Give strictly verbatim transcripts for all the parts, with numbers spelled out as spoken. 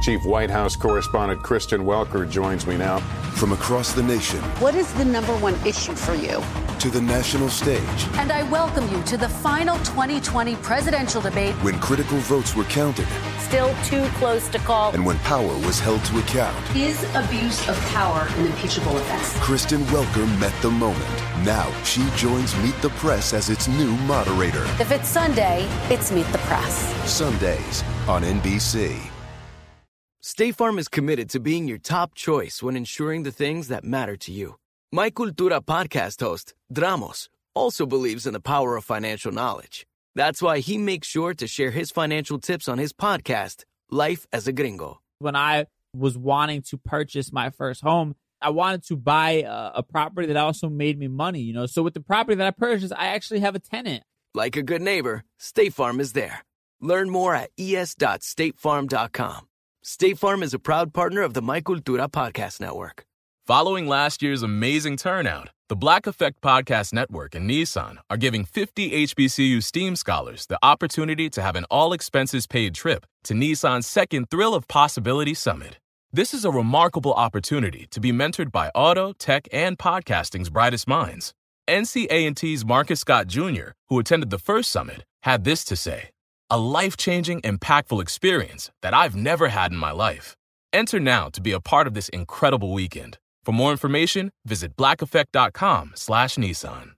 Chief White House correspondent Kristen Welker joins me now. From across the nation. What is the number one issue for you? To the national stage. And I welcome you to the final twenty twenty presidential debate. When critical votes were counted. Still too close to call. And when power was held to account. Is abuse of power an impeachable offense? Kristen Welker met the moment. Now she joins Meet the Press as its new moderator. If it's Sunday, it's Meet the Press. Sundays on N B C. State Farm is committed to being your top choice when ensuring the things that matter to you. My Cultura podcast host, Dramos, also believes in the power of financial knowledge. That's why he makes sure to share his financial tips on his podcast, Life as a Gringo. When I was wanting to purchase my first home, I wanted to buy a, a property that also made me money, you know. So with the property that I purchased, I actually have a tenant. Like a good neighbor, State Farm is there. Learn more at e s dot state farm dot com. State Farm is a proud partner of the My Cultura Podcast Network. Following last year's amazing turnout, the Black Effect Podcast Network and Nissan are giving fifty H B C U STEAM scholars the opportunity to have an all-expenses-paid trip to Nissan's second Thrill of Possibility Summit. This is a remarkable opportunity to be mentored by auto, tech, and podcasting's brightest minds. N C A and T's Marcus Scott Junior, who attended the first summit, had this to say: "A life-changing, impactful experience that I've never had in my life." Enter now to be a part of this incredible weekend. For more information, visit black effect dot com slash Nissan.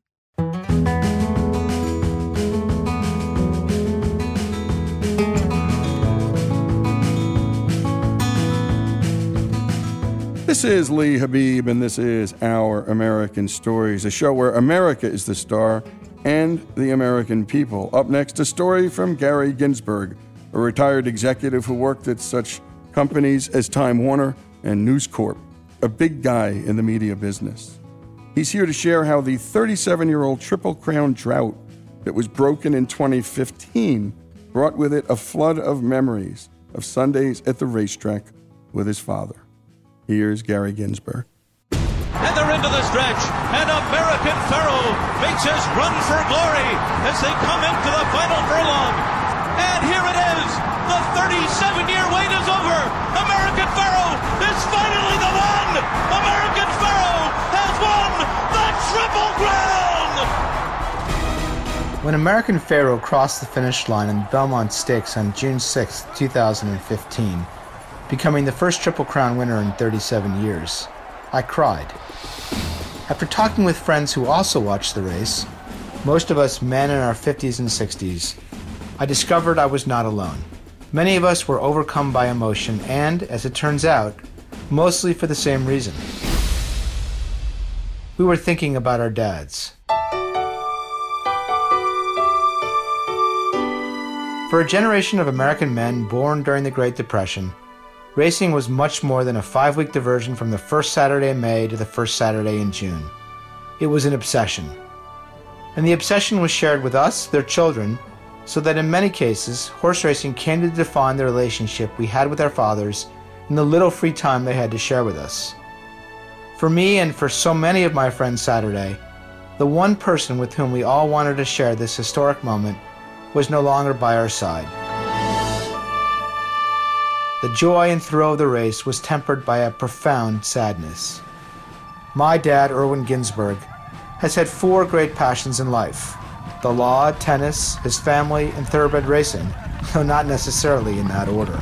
This is Lee Habib, and this is Our American Stories, a show where America is the star and the American people. Up next, a story from Gary Ginsberg, a retired executive who worked at such companies as Time Warner and News Corp, a big guy in the media business. He's here to share how the thirty-seven-year-old Triple Crown drought that was broken in twenty fifteen brought with it a flood of memories of Sundays at the racetrack with his father. Here's Gary Ginsberg. And they're into the stretch, and American Pharoah makes his run for glory as they come into the final furlong. And here it is, the thirty-seven-year wait is over. American Pharoah is finally the one. American Pharoah has won the Triple Crown. When American Pharoah crossed the finish line in the Belmont Stakes on June sixth, two thousand fifteen, becoming the first Triple Crown winner in thirty-seven years, I cried. After talking with friends who also watched the race, most of us men in our fifties and sixties, I discovered I was not alone. Many of us were overcome by emotion and, as it turns out, mostly for the same reason. We were thinking about our dads. For a generation of American men born during the Great Depression, racing was much more than a five-week diversion from the first Saturday in May to the first Saturday in June. It was an obsession. And the obsession was shared with us, their children, so that in many cases, horse racing came to define the relationship we had with our fathers and the little free time they had to share with us. For me and for so many of my friends Saturday, the one person with whom we all wanted to share this historic moment was no longer by our side. The joy and thrill of the race was tempered by a profound sadness. My dad, Irwin Ginsberg, has had four great passions in life: the law, tennis, his family, and thoroughbred racing, though not necessarily in that order.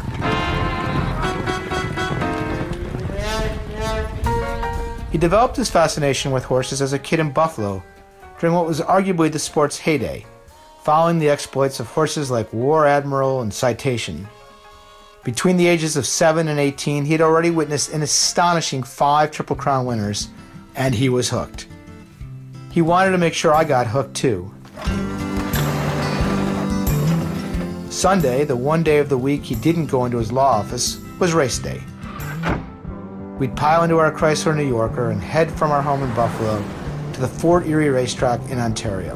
He developed his fascination with horses as a kid in Buffalo during what was arguably the sport's heyday, following the exploits of horses like War Admiral and Citation. Between the ages of seven and eighteen, he had already witnessed an astonishing five Triple Crown winners, and he was hooked. He wanted to make sure I got hooked too. Sunday, the one day of the week he didn't go into his law office, was race day. We'd pile into our Chrysler New Yorker and head from our home in Buffalo to the Fort Erie racetrack in Ontario.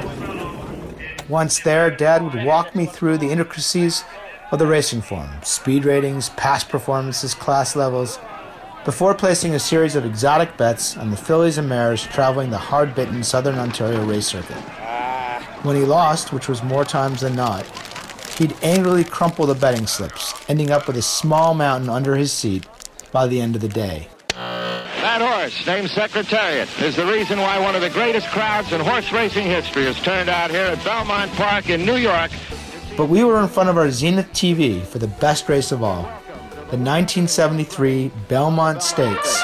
Once there, Dad would walk me through the intricacies of the racing form, speed ratings, past performances, class levels, before placing a series of exotic bets on the fillies and mares traveling the hard-bitten Southern Ontario race circuit. When he lost, which was more times than not, he'd angrily crumple the betting slips, ending up with a small mountain under his seat by the end of the day. That horse, named Secretariat, is the reason why one of the greatest crowds in horse racing history has turned out here at Belmont Park in New York. But we were in front of our Zenith T V for the best race of all, the nineteen seventy-three Belmont Stakes.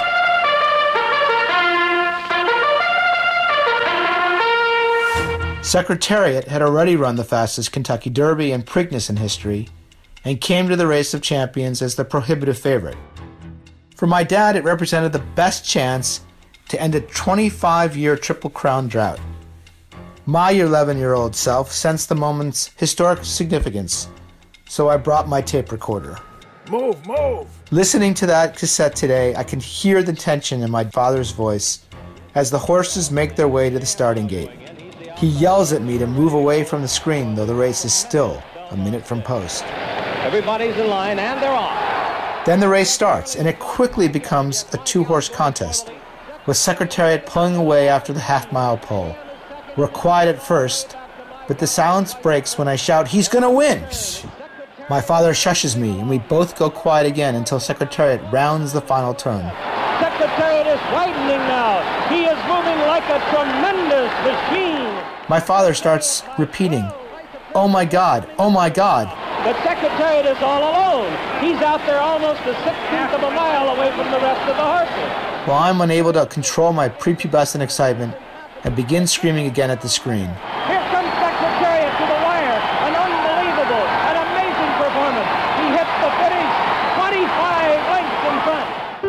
Secretariat had already run the fastest Kentucky Derby and Preakness in history, and came to the Race of Champions as the prohibitive favorite. For my dad, it represented the best chance to end a twenty-five-year Triple Crown drought. My eleven-year-old self sensed the moment's historic significance, so I brought my tape recorder. Move, move! Listening to that cassette today, I can hear the tension in my father's voice as the horses make their way to the starting gate. He yells at me to move away from the screen, though the race is still a minute from post. Everybody's in line, and they're off. Then the race starts, and it quickly becomes a two-horse contest, with Secretariat pulling away after the half-mile pole. We're quiet at first, but the silence breaks when I shout, "He's gonna win!" My father shushes me, and we both go quiet again until Secretariat rounds the final turn. Secretariat is widening now. He is moving like a tremendous machine. My father starts repeating, "Oh my God, oh my God." But Secretariat is all alone. He's out there almost a sixteenth of a mile away from the rest of the horses. While I'm unable to control my prepubescent excitement, I begin screaming again at the screen. Here comes Secretariat to the wire. An unbelievable, an amazing performance. He hits the finish twenty-five lengths in front.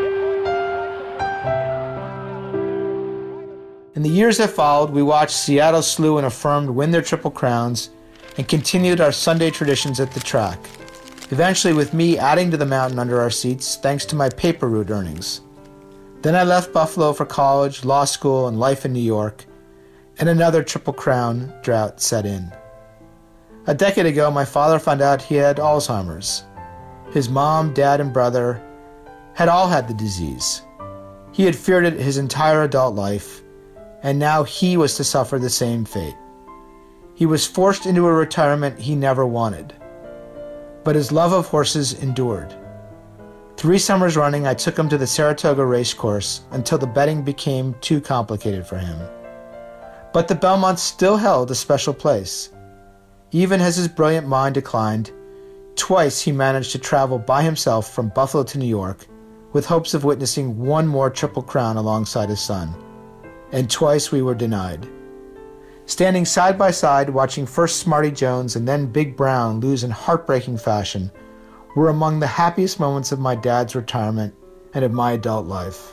In the years that followed, we watched Seattle Slew and Affirmed win their Triple Crowns and continued our Sunday traditions at the track, eventually with me adding to the mountain under our seats thanks to my paper route earnings. Then I left Buffalo for college, law school, and life in New York, and another Triple Crown drought set in. A decade ago, my father found out he had Alzheimer's. His mom, dad, and brother had all had the disease. He had feared it his entire adult life, and now he was to suffer the same fate. He was forced into a retirement he never wanted. But his love of horses endured. Three summers running, I took him to the Saratoga racecourse until the betting became too complicated for him. But the Belmont still held a special place. Even as his brilliant mind declined, twice he managed to travel by himself from Buffalo to New York with hopes of witnessing one more Triple Crown alongside his son. And twice we were denied. Standing side by side, watching first Smarty Jones and then Big Brown lose in heartbreaking fashion, were among the happiest moments of my dad's retirement and of my adult life.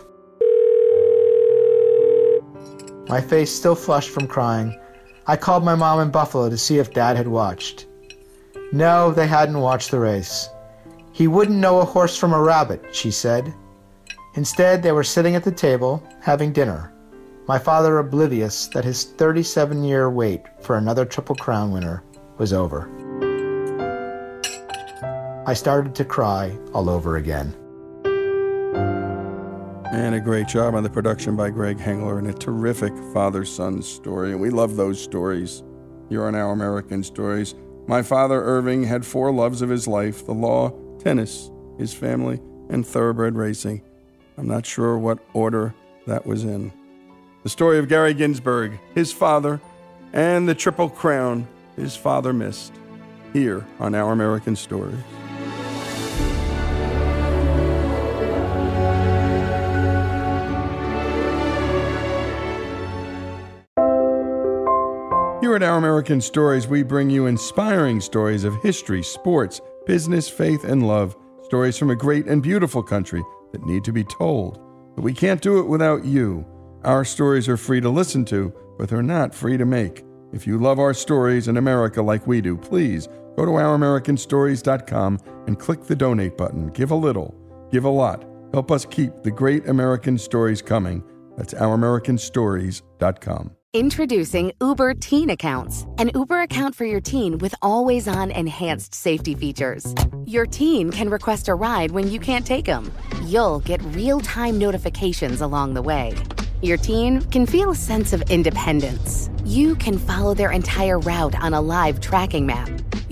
My face still flushed from crying, I called my mom in Buffalo to see if Dad had watched. No, they hadn't watched the race. He wouldn't know a horse from a rabbit, she said. Instead, they were sitting at the table, having dinner. My father oblivious that his thirty-seven-year wait for another Triple Crown winner was over. I started to cry all over again. And a great job on the production by Greg Hengler, and a terrific father-son story. And we love those stories here on Our American Stories. My father, Irving, had four loves of his life: the law, tennis, his family, and thoroughbred racing. I'm not sure what order that was in. The story of Gary Ginsberg, his father, and the Triple Crown his father missed, here on Our American Stories. Here at Our American Stories, we bring you inspiring stories of history, sports, business, faith, and love. Stories from a great and beautiful country that need to be told. But we can't do it without you. Our stories are free to listen to, but they're not free to make. If you love our stories in America like we do, please go to our american stories dot com and click the donate button. Give a little, give a lot. Help us keep the great American stories coming. That's our american stories dot com. Introducing Uber Teen Accounts, an Uber account for your teen with always-on enhanced safety features. Your teen can request a ride when you can't take them. You'll get real-time notifications along the way. Your teen can feel a sense of independence. You can follow their entire route on a live tracking map.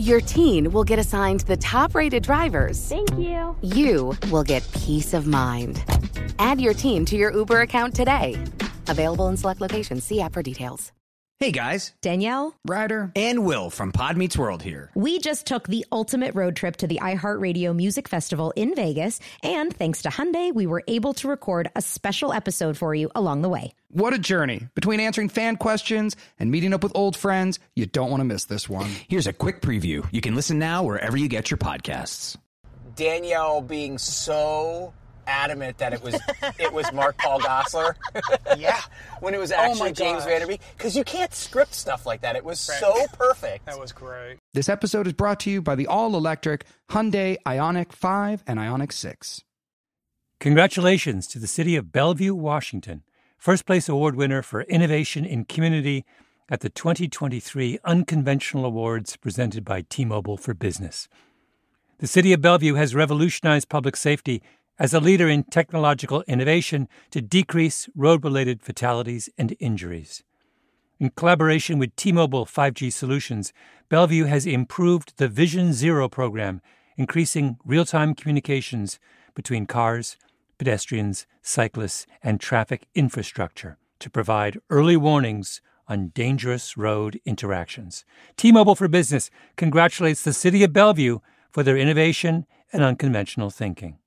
Your teen will get assigned the top-rated drivers. Thank you. You will get peace of mind. Add your teen to your Uber account today. Available in select locations. See app for details. Hey guys, Danielle, Ryder, and Will from Pod Meets World here. We just took the ultimate road trip to the iHeartRadio Music Festival in Vegas, and thanks to Hyundai, we were able to record a special episode for you along the way. What a journey. Between answering fan questions and meeting up with old friends, you don't want to miss this one. Here's a quick preview. You can listen now wherever you get your podcasts. Danielle being so adamant that it was it was Mark Paul Gosselaar. Yeah. When it was actually oh James Van Der Beek. Because you can't script stuff like that. It was right. so perfect. That was great. This episode is brought to you by the all-electric Hyundai Ioniq five and Ioniq six. Congratulations to the city of Bellevue, Washington, first place award winner for innovation in community at the twenty twenty-three Unconventional Awards presented by T-Mobile for Business. The city of Bellevue has revolutionized public safety as a leader in technological innovation to decrease road-related fatalities and injuries. In collaboration with T-Mobile five G Solutions, Bellevue has improved the Vision Zero program, increasing real-time communications between cars, pedestrians, cyclists, and traffic infrastructure to provide early warnings on dangerous road interactions. T-Mobile for Business congratulates the city of Bellevue for their innovation and unconventional thinking.